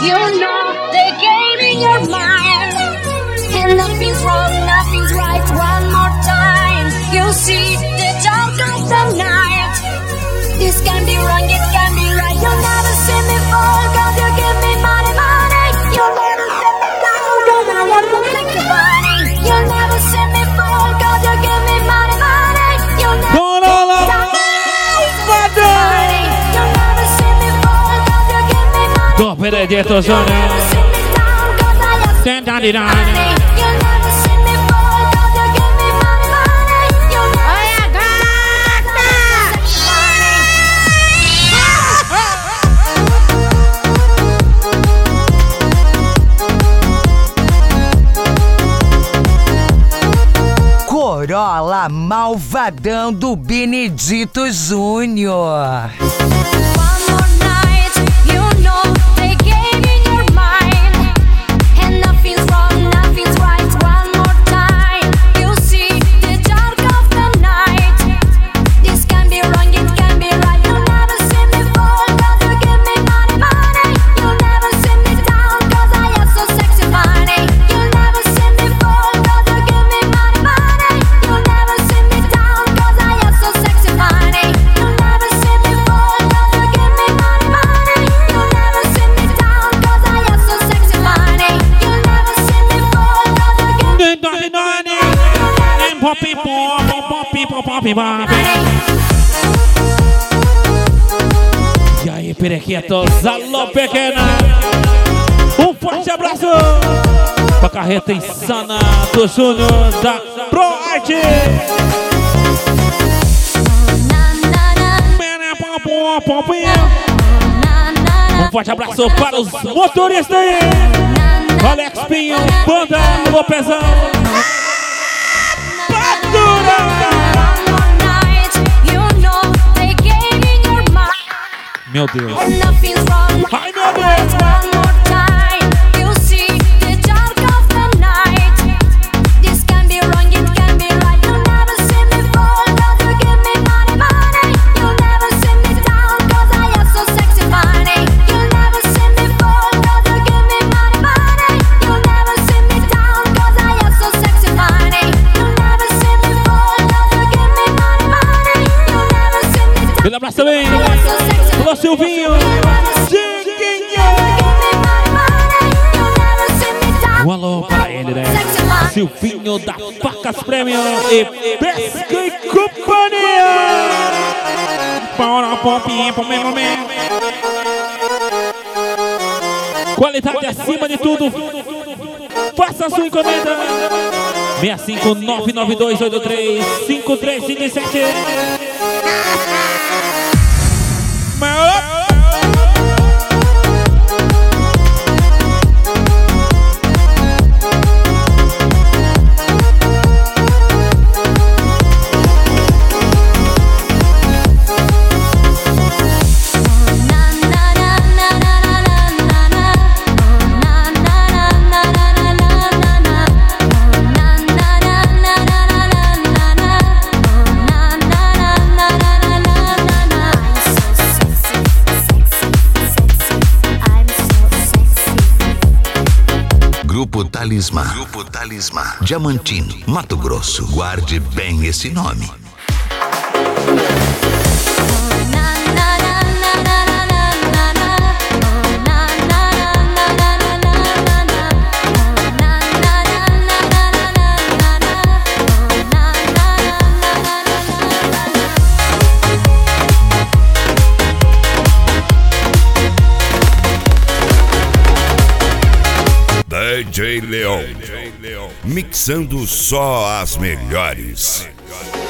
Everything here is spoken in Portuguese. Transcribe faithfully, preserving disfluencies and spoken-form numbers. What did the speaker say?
You know the game in your mind, and nothing's wrong, nothing's right. One more time, you see the dark of the night. This can be wrong, it can be right. You'll never see me fall, cause you give me money, money. You'll never see me down, cause I have to take your money. You'll never see me fall, cause you give me money, money. You'll never see me down, cause I money. You'll never see me fall, cause you give me money. Go per il dietro zona. You'll never see me down, cause I have to take your money. You'll never see me fall, cause you give me money, money. You'll never see me down, cause I have to take your money. Corolla Malvadão do Benedito Júnior. E aí, perequetos, alô pequena, um forte abraço pra carreta insana do Júnior da ProArt. Um forte abraço para os motoristas aí, Alex Pinho, Banda Lopezão. Meu Deus. Ai, meu Deus. Aquele abraço também. Alô, Silvinho. Um alô para ele, né? Silvinho da Facas Prêmio e Pesca e Companhia. Qualidade acima de tudo. Faça a sua encomenda. seis cinco nove nove dois oito três cinco três cinco sete. Grupo Talismã. Grupo Talismã. Diamantino, Mato Grosso. Guarde bem esse nome. D J Leon, mixando só as melhores.